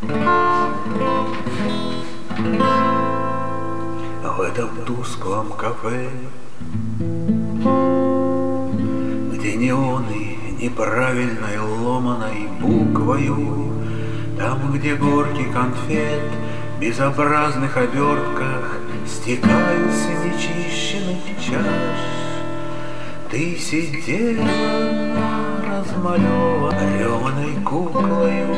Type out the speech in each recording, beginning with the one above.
В этом тусклом кафе, где неоны неправильной ломаной буквою, там, где горки конфет в безобразных обертках стекают с нечищенных чаш, ты сидела размалеванной куклою,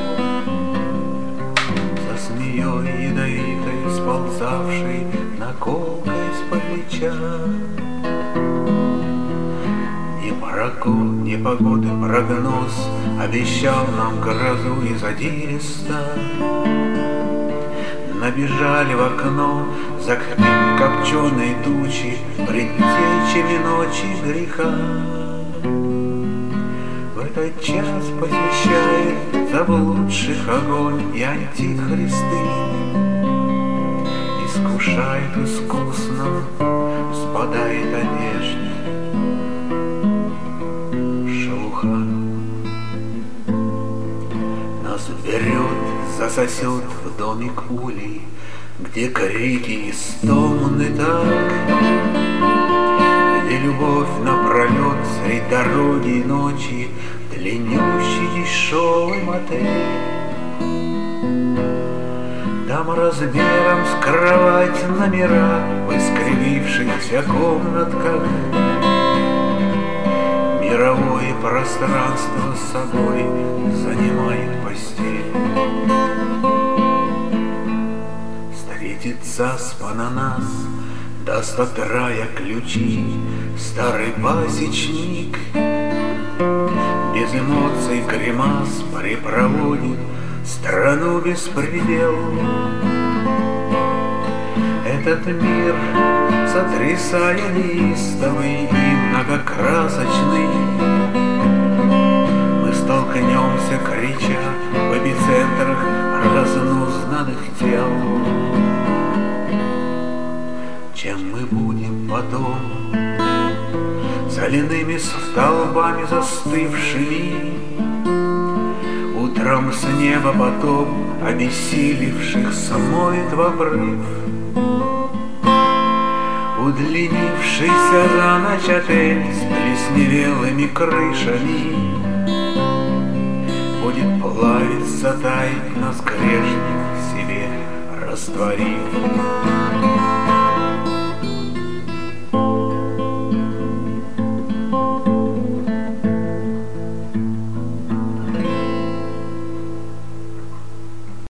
за змеей ядовитой, сползавшей наколкой с плеча. Ни погоды прогноз обещал нам грозу из Одесса. Набежали в окно закопченые тучи предтечами ночи греха. В этот час посещает заблудших огонь и антихристы, искушает искусно, спадает одежда. Нас берет, засосет в домик улей, где крики истомны так, где любовь напролет средь дороги и ночи, длиннющий дешевый мотель. Там размером с кровать номера в искривившихся комнатках, мировое пространство с собой занимает постель. Встретит заспанно нас, даст от рая ключи старый пасечник, без эмоций гримас припроводит страну беспредел. Этот мир, сотрясая неистовый и многокрасочный, мы столкнемся, крича в эпицентрах разнузданных тел. Чем мы будем потом, соляными столбами застывшими, утром с неба потоп обессилевших смоет в обрыв. Удлинившийся за ночь отель с плесневелыми крышами будет плавиться, таять нас грешник себе растворив.